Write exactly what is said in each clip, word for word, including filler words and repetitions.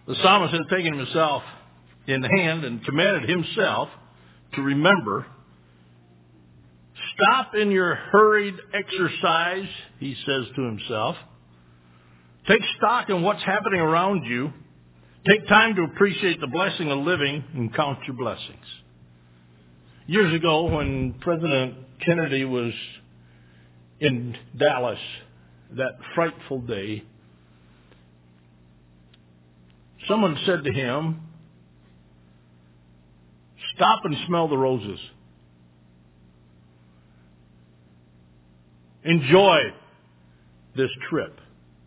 The psalmist had taken himself in hand and commanded himself to remember. Stop in your hurried exercise, he says to himself. Take stock in what's happening around you. Take time to appreciate the blessing of living and count your blessings. Years ago, when President Kennedy was in Dallas, that frightful day, someone said to him, stop and smell the roses. Enjoy this trip.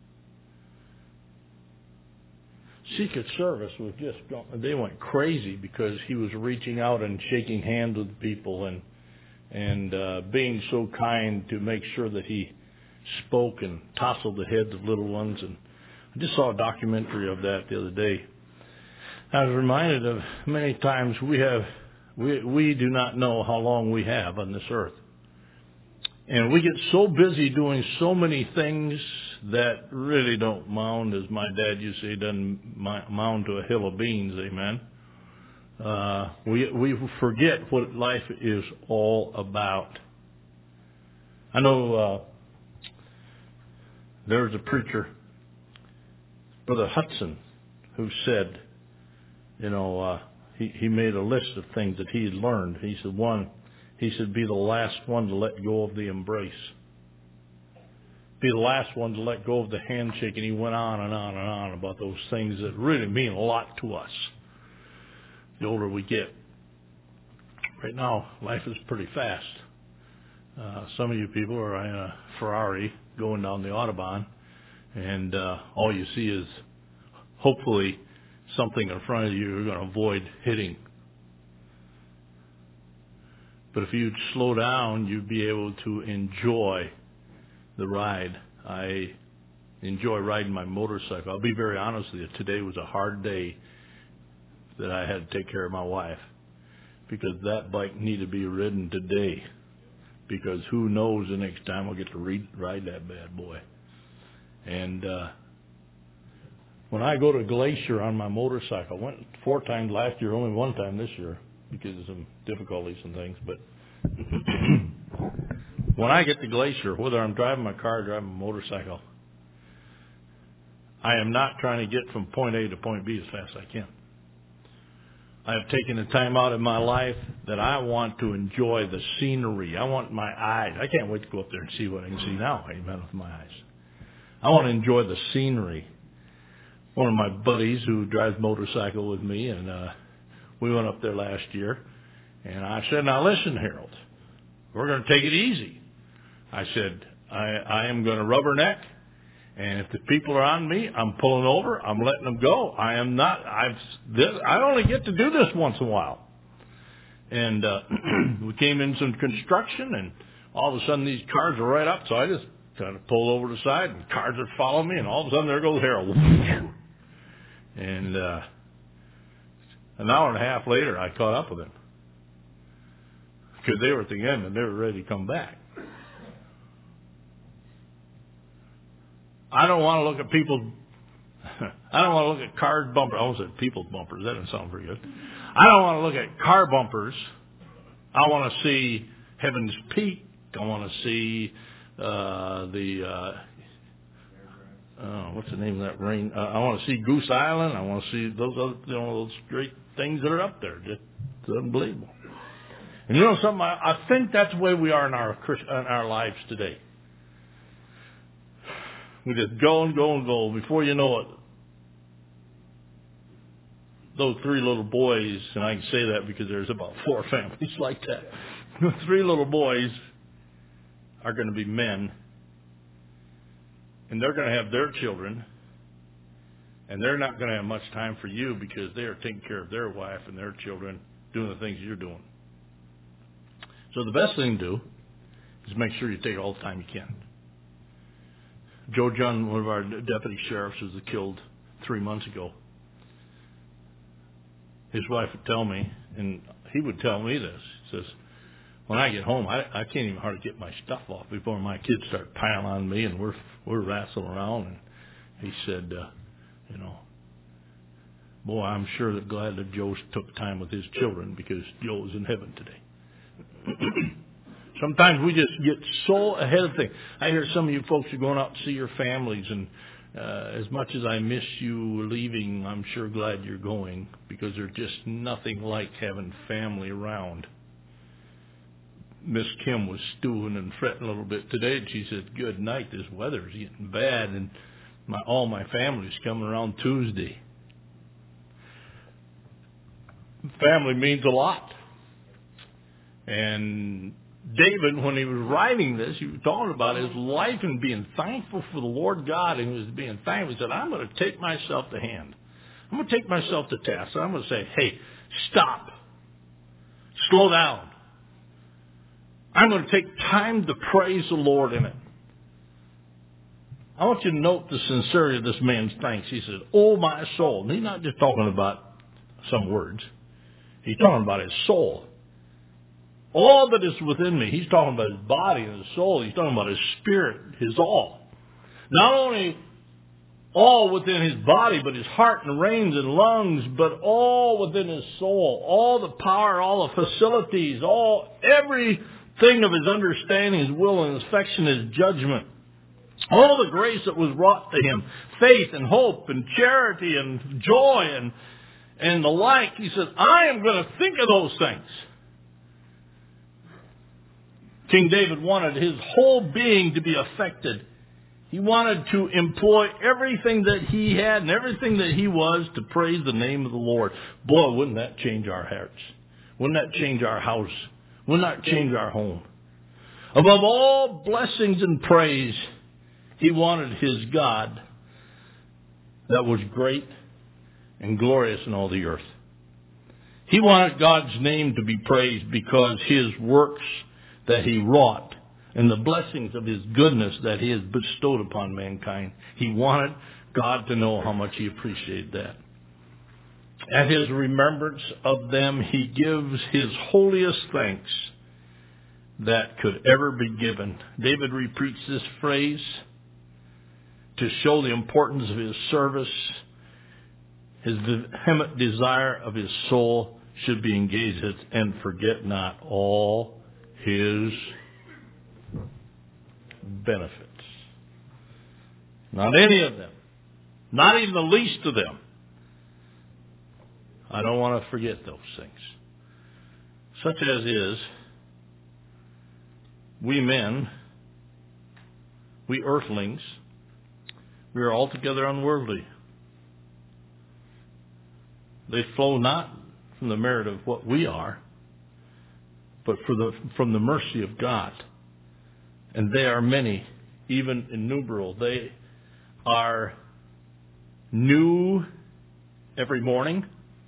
Secret Service was just, they went crazy because he was reaching out and shaking hands with people and and uh, being so kind to make sure that he spoke and tousled the heads of little ones. And I just saw a documentary of that the other day. I was reminded of many times we have, we, we do not know how long we have on this earth. And we get so busy doing so many things that really don't mound, as my dad used to say, doesn't mound to a hill of beans, amen. Uh, we we forget what life is all about. I know uh, there was a preacher, Brother Hudson, who said, you know, uh, he, he made a list of things that he had learned. He said, one, he said, be the last one to let go of the embrace. Be the last one to let go of the handshake. And he went on and on and on about those things that really mean a lot to us the older we get. Right now, life is pretty fast. Uh, some of you people are in a Ferrari going down the Autobahn, and uh, all you see is hopefully something in front of you you're going to avoid hitting. But if you'd slow down, you'd be able to enjoy the ride. I enjoy riding my motorcycle. I'll be very honest with you. Today was a hard day that I had to take care of my wife because that bike needed to be ridden today, because who knows the next time I'll get to re- ride that bad boy. And uh, when I go to Glacier on my motorcycle, I went four times last year, only one time this year because of some difficulties and things. But when I get to Glacier, whether I'm driving my car or driving my motorcycle, I am not trying to get from point A to point B as fast as I can. I have taken the time out of my life that I want to enjoy the scenery. I want my eyes. I can't wait to go up there and see what I can see now, amen, with my eyes. I want to enjoy the scenery. One of my buddies who drives motorcycle with me, and uh, we went up there last year, and I said, now listen, Harold, we're going to take it easy. I said, I, I am going to rubberneck. And if the people are on me, I'm pulling over. I'm letting them go. I am not. I've. This, I only get to do this once in a while. And uh, we came in some construction, and all of a sudden these cars are right up. So I just kind of pulled over to the side, and cars are following me, and all of a sudden there goes Harold. And uh, an hour and a half later, I caught up with him because they were at the end and they were ready to come back. I don't want to look at people's, I don't want to look at cars bumpers. I almost said people's bumpers. That doesn't sound very good. I don't want to look at car bumpers. I want to see Heaven's Peak. I want to see uh, the, uh, uh, what's the name of that rain? Uh, I want to see Goose Island. I want to see those other, you know, those great things that are up there. Just it's unbelievable. And you know something? I, I think that's the way we are in our in our lives today. We just go and go and go. Before you know it, those three little boys, and I can say that because there's about four families like that. Those three little boys are going to be men, and they're going to have their children, and they're not going to have much time for you because they are taking care of their wife and their children, doing the things you're doing. So the best thing to do is make sure you take all the time you can. Joe John, one of our deputy sheriffs, was killed three months ago. His wife would tell me, and he would tell me this. He says, when I get home, I, I can't even hardly get my stuff off before my kids start piling on me, and we're we're wrestling around. And he said, uh, you know, Boy, I'm sure that glad that Joe took time with his children because Joe is in heaven today. Sometimes we just get so ahead of things. I hear some of you folks are going out to see your families, and uh, as much as I miss you leaving, I'm sure glad you're going because there's just nothing like having family around. Miss Kim was stewing and fretting a little bit today, and she said, good night, this weather's getting bad, and my, all my family's coming around Tuesday. Family means a lot. And David, when he was writing this, he was talking about his life and being thankful for the Lord God, and he was being thankful. He said, I'm going to take myself to hand. I'm going to take myself to task. I'm going to say, hey, stop. Slow down. I'm going to take time to praise the Lord in it. I want you to note the sincerity of this man's thanks. He said, oh, my soul. And he's not just talking about some words. He's talking about his soul. All that is within me. He's talking about his body and his soul. He's talking about his spirit, his all. Not only all within his body, but his heart and reins and lungs, but all within his soul. All the power, all the facilities, all everything of his understanding, his will and his affection, his judgment. All the grace that was wrought to him. Faith and hope and charity and joy and, and the like. He said, I am going to think of those things. King David wanted his whole being to be affected. He wanted to employ everything that he had and everything that he was to praise the name of the Lord. Boy, wouldn't that change our hearts? Wouldn't that change our house? Wouldn't that change our home? Above all blessings and praise, he wanted his God that was great and glorious in all the earth. He wanted God's name to be praised because his works that he wrought and the blessings of his goodness that he has bestowed upon mankind. He wanted God to know how much he appreciated that. At his remembrance of them, he gives his holiest thanks that could ever be given. David repeats this phrase to show the importance of his service. His vehement desire of his soul should be engaged in, and forget not all his benefits. Not any of them. Not even the least of them. I don't want to forget those things. Such as is, we men, we earthlings, we are altogether unworldly. They flow not from the merit of what we are, but for the, from the mercy of God. And they are many, even innumerable. They are new every morning.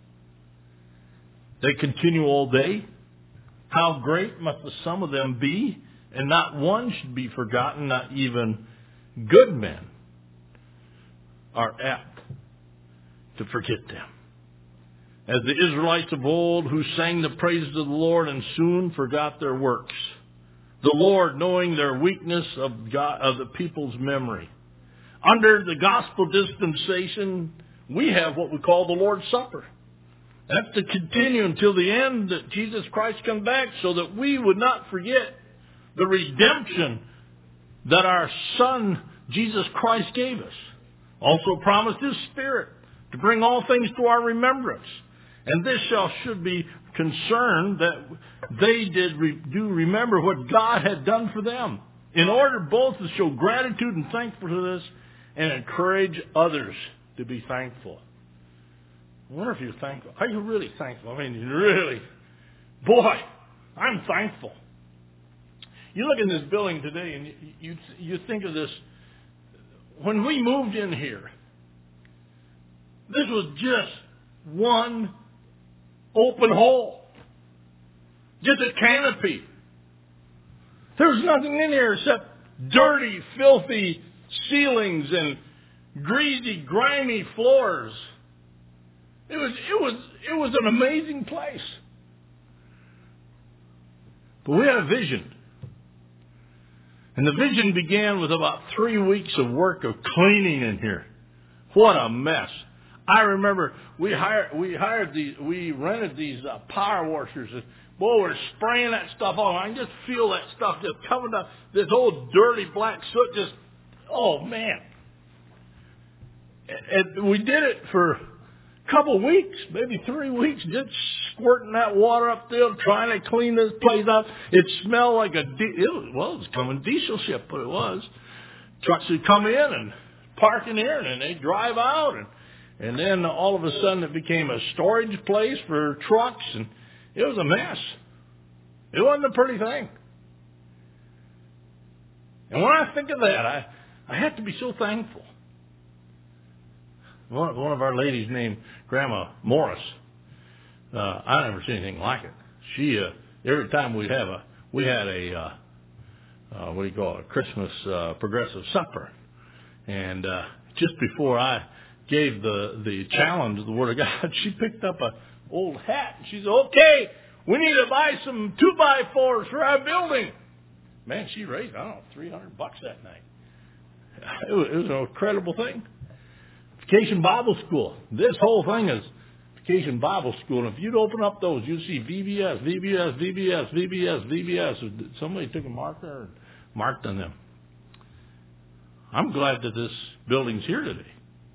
They continue all day. How great must the sum of them be? And not one should be forgotten, not even good men are apt to forget them. As the Israelites of old who sang the praises of the Lord and soon forgot their works. The Lord, knowing their weakness of God, of the people's memory. Under the gospel dispensation, we have what we call the Lord's Supper. That's to continue until the end that Jesus Christ comes back so that we would not forget the redemption that our Son, Jesus Christ, gave us. Also promised His Spirit to bring all things to our remembrance. And this shall should be concerned that they did re, do remember what God had done for them, in order both to show gratitude and thankfulness and encourage others to be thankful. I wonder if you're thankful. Are you really thankful? I mean, really, boy, I'm thankful. You look in this building today and you, you, you think of this. When we moved in here, this was just one open hole. Just a canopy. There was nothing in here except dirty, filthy ceilings and greasy, grimy floors. It was, it was, it was an amazing place. But we had a vision. And the vision began with about three weeks of work of cleaning in here. What a mess. I remember we hired we hired these we rented these uh, power washers. And, boy, we're spraying that stuff on. I can just feel that stuff just coming up. This old dirty black soot just. Oh man! And, and we did it for a couple weeks, maybe three weeks, just squirting that water up there, trying to clean this place up. It smelled like a di- it was, well, it was coming diesel ship, but it was. Trucks would come in and park in here, and then they drive out, and and then all of a sudden it became a storage place for trucks, and it was a mess. It wasn't a pretty thing. And when I think of that, I I have to be so thankful. One, one of our ladies named Grandma Morris, uh, I never seen anything like it. She, uh, every time we'd have a, we had a, uh, uh, what do you call it, a Christmas uh, progressive supper. And uh, just before I gave the, the challenge of the Word of God, she picked up a old hat and she said, okay, we need to buy some two by fours for our building. Man, she raised, I don't know, three hundred bucks that night. It was, it was an incredible thing. Vacation Bible School. This whole thing is Vacation Bible School. And if you'd open up those, you'd see V B S, V B S, V B S, V B S, V B S. Somebody took a marker and marked on them. I'm glad that this building's here today.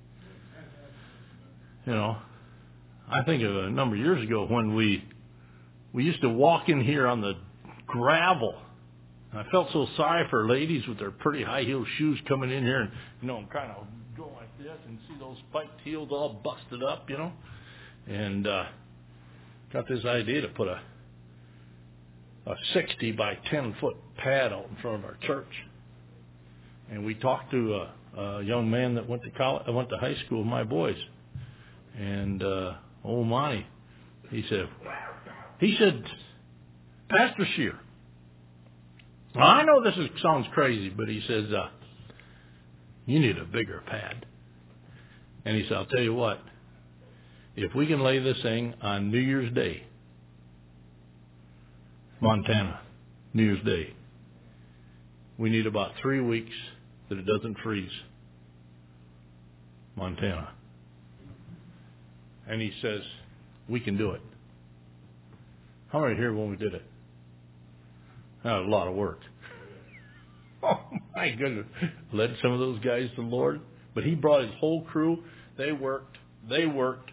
You know, I think of a number of years ago when we we used to walk in here on the gravel. I felt so sorry for ladies with their pretty high heel shoes coming in here, and you know, kind of go like this and see those spiked heels all busted up, you know, and uh, got this idea to put a a sixty by ten foot pad out in front of our church. And we talked to a, a young man that went to college, went to high school with my boys, and uh, old Monty, he said, he said, Pastor Scheer, well, I know this is, sounds crazy, but he says, uh, you need a bigger pad. And he said, I'll tell you what, if we can lay this thing on New Year's Day, Montana, New Year's Day, we need about three weeks that it doesn't freeze. Montana. And he says, we can do it. How many here when we did it? That was a lot of work. Oh, my goodness. Led some of those guys to the Lord. But he brought his whole crew. They worked. They worked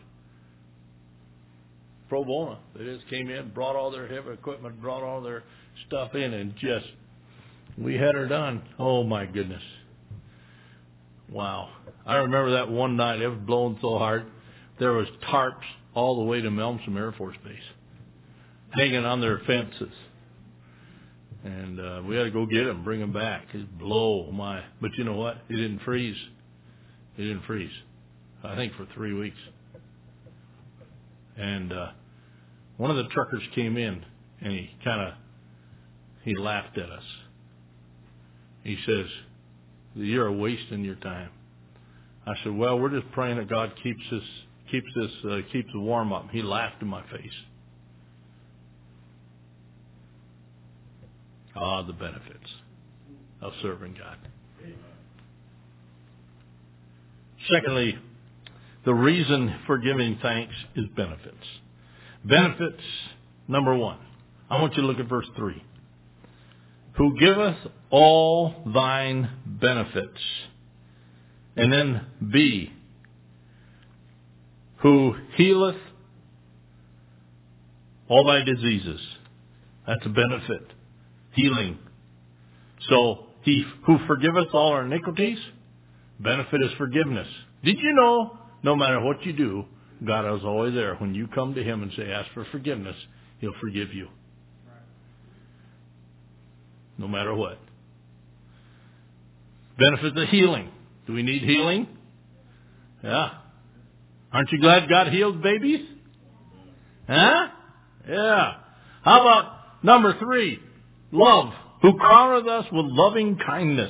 pro bono. They just came in, brought all their heavy equipment, brought all their stuff in, and just, we had her done. Oh, my goodness. Wow. I remember that one night. It was blowing so hard. There was tarps all the way to Melmsum Air Force Base hanging on their fences. And uh, we had to go get them, bring them back. It blow, my. But you know what? It didn't freeze. It didn't freeze. I think for three weeks. And uh, one of the truckers came in, and he kind of, he laughed at us. He says, you're wasting your time. I said, well, we're just praying that God keeps this, keeps this, uh, keeps the warm up. He laughed in my face. Ah, the benefits of serving God. Secondly, the reason for giving thanks is benefits. Benefits, number one. I want you to look at verse three. Who giveth all thine benefits. And then B. Who healeth all thy diseases. That's a benefit. Healing. So, he who forgiveth all our iniquities, benefit is forgiveness. Did you know, no matter what you do, God is always there. When you come to him and say, ask for forgiveness, he'll forgive you. No matter what. Benefit of healing. Do we need healing? Yeah. Aren't you glad God heals babies? Huh? Yeah. How about number three? Love, who crowneth us with loving kindness.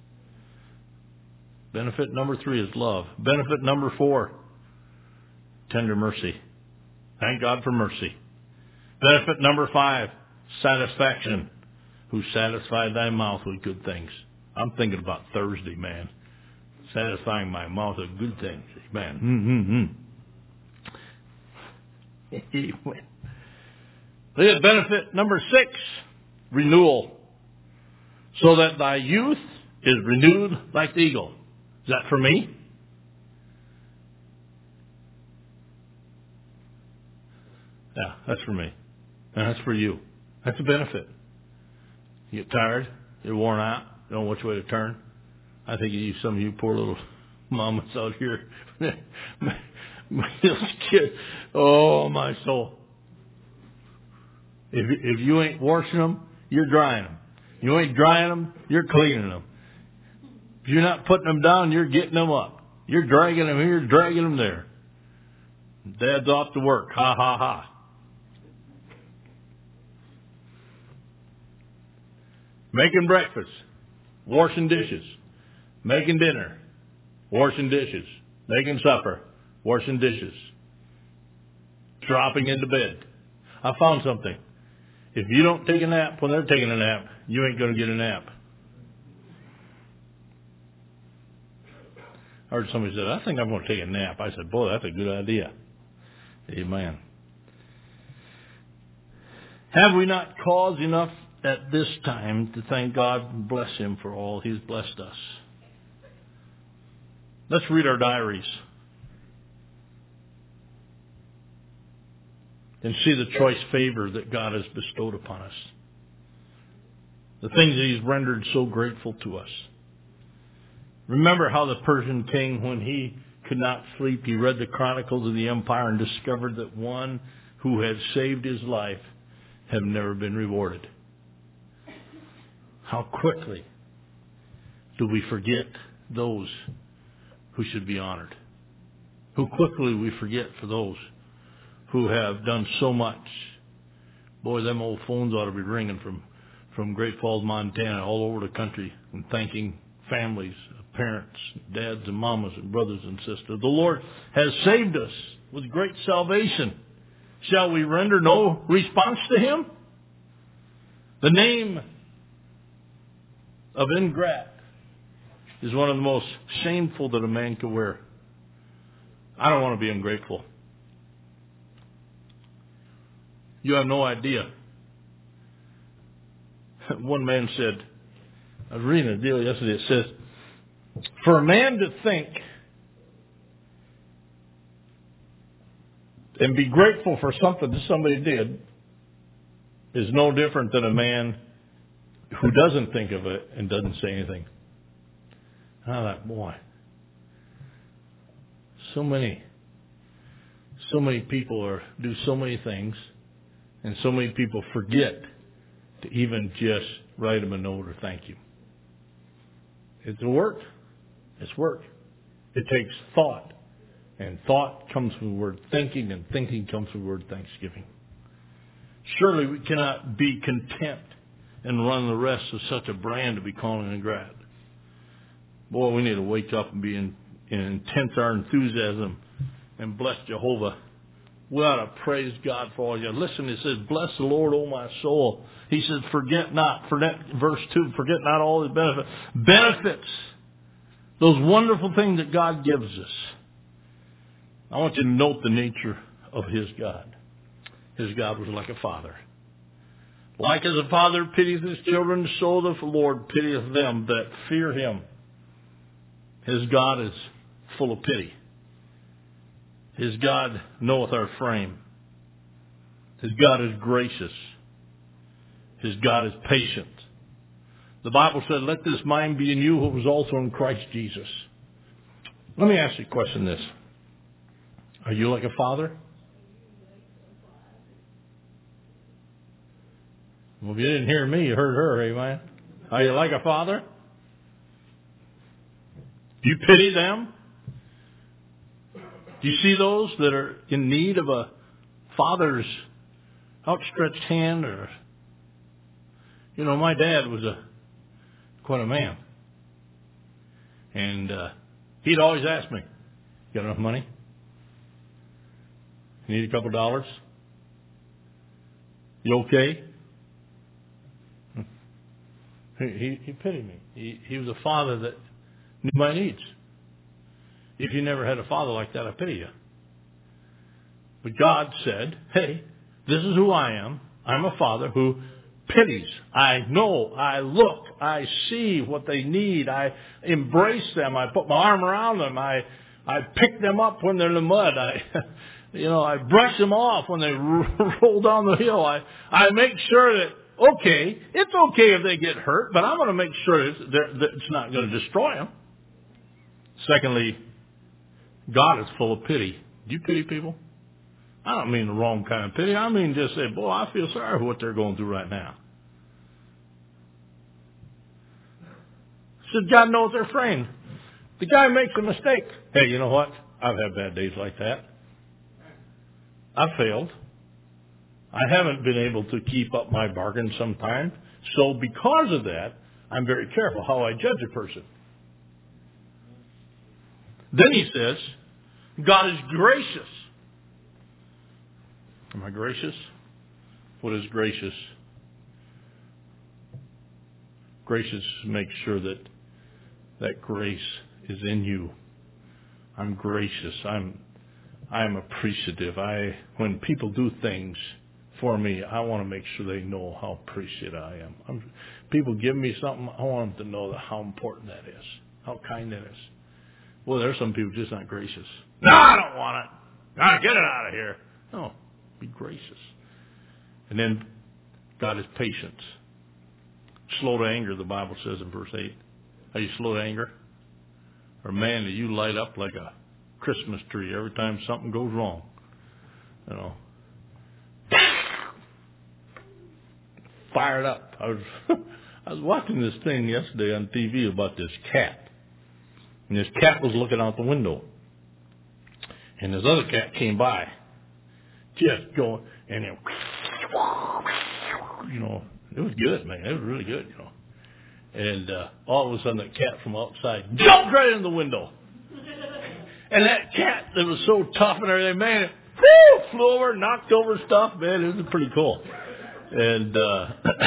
Benefit number three is love. Benefit number four, tender mercy. Thank God for mercy. Benefit number five, satisfaction, who satisfied thy mouth with good things. I'm thinking about Thursday, man. satisfying my mouth with good things. Amen. Mm-hmm. Look at benefit number six, renewal. So that thy youth is renewed like the eagle. Is that for me? Yeah, that's for me. And that's for you. That's a benefit. You get tired, you're worn out, you don't know which way to turn. I think you, some of you poor little mamas out here, my little kid, oh my soul. If if you ain't washing them, you're drying them. You ain't drying them, you're cleaning them. If you're not putting them down, you're getting them up. You're dragging them here, dragging them there. Dad's off to work. Ha ha ha. Making breakfast, washing dishes, making dinner, washing dishes, making supper, washing dishes, dropping into bed. I found something. If you don't take a nap when they're taking a nap, you ain't going to get a nap. I heard somebody said, I think I'm going to take a nap. I said, boy, that's a good idea. Amen. Have we not cause enough at this time to thank God and bless Him for all He's blessed us? Let's read our diaries and see the choice favor that God has bestowed upon us. The things that He's rendered so grateful to us. Remember how the Persian king, when he could not sleep, he read the Chronicles of the Empire and discovered that one who had saved his life had never been rewarded. How quickly do we forget those who should be honored? How quickly we forget for those who have done so much. Boy, them old phones ought to be ringing from, from Great Falls, Montana, all over the country, and thanking families, parents, dads and mamas and brothers and sisters. The Lord has saved us with great salvation. Shall we render no response to Him? The name of ingrat is one of the most shameful that a man can wear. I don't want to be ungrateful. You have no idea. One man said, I was reading a deal yesterday, it says, for a man to think and be grateful for something that somebody did is no different than a man who doesn't think of it and doesn't say anything. And I thought, boy, so many, so many people are do so many things, and so many people forget to even just write them a note or thank you. It's work. It's work. It takes thought. And thought comes from the word thinking, and thinking comes from the word thanksgiving. Surely we cannot be content and run the rest of such a brand to be calling a grad. Boy, we need to wake up and be in, in intense our enthusiasm and bless Jehovah. We ought to praise God for all you. Listen, it says, bless the Lord, O my soul. He says, forget not, forget, verse two, forget not all His benefits. Benefits. Those wonderful things that God gives us. I want you to note the nature of His God. His God was like a father. Like as a father pities his children, so the Lord pitieth them that fear Him. His God is full of pity. His God knoweth our frame. His God is gracious. His God is patient. The Bible said, let this mind be in you who was also in Christ Jesus. Let me ask you a question this. Are you like a father? Well, if you didn't hear me, you heard her, amen. Are you like a father? Do you pity them? Do you see those that are in need of a father's outstretched hand? Or, you know, my dad was a quite a man. And uh, he'd always ask me, you got enough money? You need a couple dollars? You okay? He, he, he pitied me. He, he was a father that knew my needs. If you never had a father like that, I pity you. But God said, hey, this is who I am. I'm a father who pities. I know, I look, I see what they need. I embrace them. I put my arm around them. I, I pick them up when they're in the mud. I, you know, I brush them off when they roll down the hill. I, I make sure that, okay, it's okay if they get hurt, but I'm going to make sure it's, that it's not going to destroy them. Secondly, God is full of pity. Do you pity people? I don't mean the wrong kind of pity. I mean just say, boy, I feel sorry for what they're going through right now. Said God knows their frame. The guy makes a mistake. Hey, you know what? I've had bad days like that. I've failed. I haven't been able to keep up my bargain sometimes. So because of that, I'm very careful how I judge a person. Then he says, God is gracious. Am I gracious? What is gracious? Gracious makes sure that that grace is in you. I'm gracious. I'm I'm appreciative. I when people do things for me, I want to make sure they know how appreciative I am. I'm, people give me something, I want them to know that how important that is, how kind that is. Well, there's some people just not gracious. No, I don't want it. No, get it out of here. No, be gracious. And then God is patience. Slow to anger, the Bible says in verse eight. Are you slow to anger? Or man, do you light up like a Christmas tree every time something goes wrong? You know. Fired up. I was I was watching this thing yesterday on T V about this cat. And this cat was looking out the window. And this other cat came by. Just going, and it, you know, it was good, man. It was really good, you know. And uh, all of a sudden, that cat from outside jumped right in the window. And that cat that was so tough and everything, man, whoo, flew over, knocked over stuff, man. It was pretty cool. And, uh,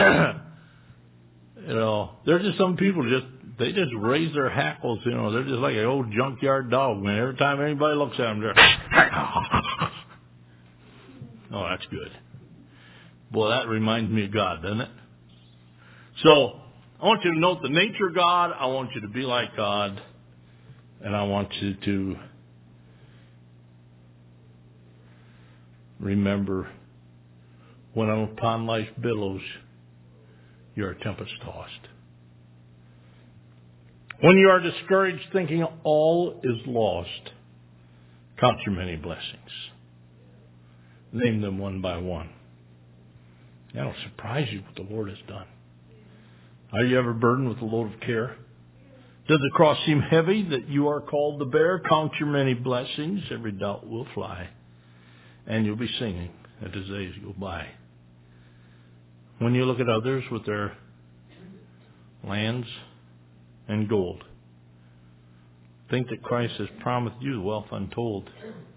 you know, there's just some people just, they just raise their hackles, you know. They're just like an old junkyard dog, man. Every time anybody looks at them, they're, oh, that's good. Boy, that reminds me of God, doesn't it? So, I want you to note the nature of God. I want you to be like God. And I want you to remember when upon life's billows, you're a tempest tossed. When you are discouraged, thinking all is lost, count your many blessings. Name them one by one. That'll surprise you what the Lord has done. Are you ever burdened with a load of care? Does the cross seem heavy that you are called to bear? Count your many blessings. Every doubt will fly. And you'll be singing as the days go by. When you look at others with their lands and gold, think that Christ has promised you wealth untold.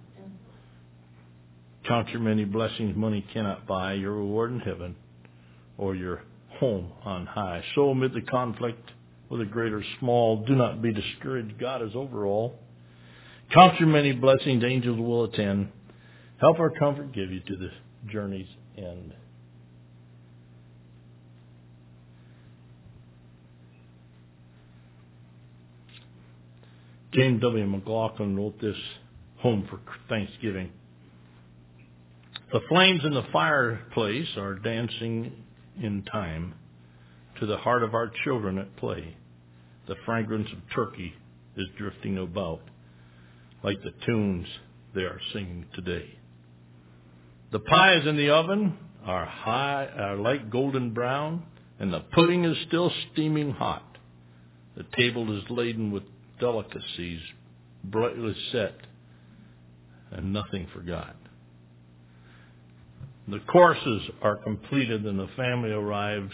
Count your many blessings money cannot buy, your reward in heaven or your home on high. So amid the conflict, whether great or small, do not be discouraged. God is over all. Count your many blessings, angels will attend. Help our comfort give you to the journey's end. James W. McLaughlin wrote this home for Thanksgiving. The flames in the fireplace are dancing in time to the heart of our children at play. The fragrance of turkey is drifting about like the tunes they are singing today. The pies in the oven are high, are light golden brown, and the pudding is still steaming hot. The table is laden with delicacies, brightly set, and nothing forgot. The courses are completed and the family arrives.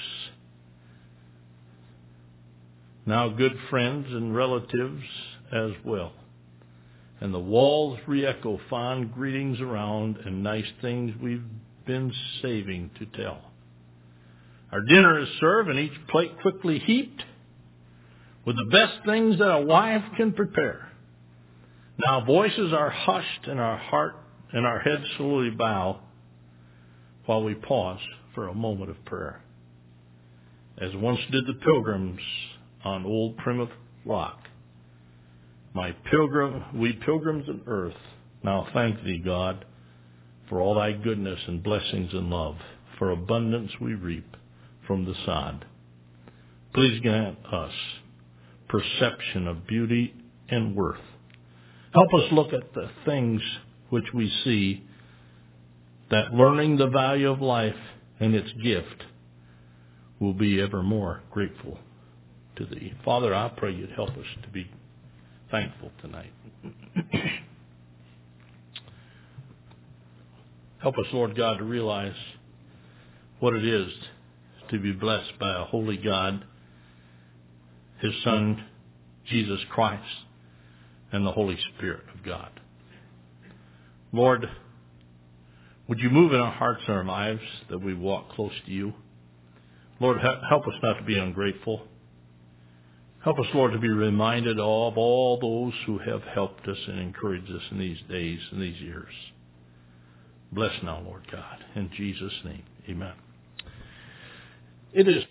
Now good friends and relatives as well. And the walls re-echo fond greetings around and nice things we've been saving to tell. Our dinner is served and each plate quickly heaped with the best things that a wife can prepare. Now voices are hushed and our heart and our heads slowly bow while we pause for a moment of prayer. As once did the pilgrims on old Plymouth Rock. My pilgrim, we pilgrims in earth, now thank thee, God, for all thy goodness and blessings and love. For abundance we reap from the sod. Please grant us perception of beauty and worth. Help us look at the things which we see, that learning the value of life and its gift will be ever more grateful to thee. Father, I pray you'd help us to be thankful tonight. Help us, Lord God, to realize what it is to be blessed by a holy God, His Son, Jesus Christ, and the Holy Spirit of God. Lord, would you move in our hearts and our lives that we walk close to you? Lord, help us not to be ungrateful. Help us, Lord, to be reminded of all those who have helped us and encouraged us in these days and these years. Bless now, Lord God. In Jesus' name, amen. It is